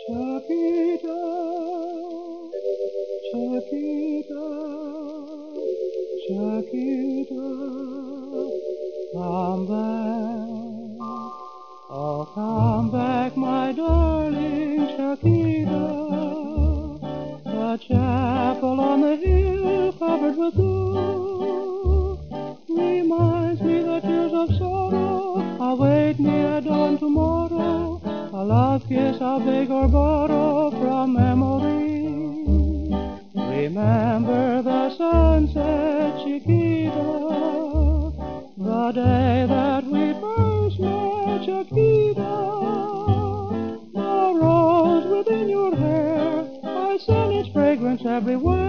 Chiquita, Chiquita, Chiquita, come back. Oh, come back, my darling Chiquita. The chapel on the hill covered with dew reminds me that years of sorrow await me at dawn tomorrow. A love kiss I'll beg or borrow from memory. Remember the sunset, Chiquita, the day that we first met, Chiquita. The rose within your hair, I send its fragrance everywhere.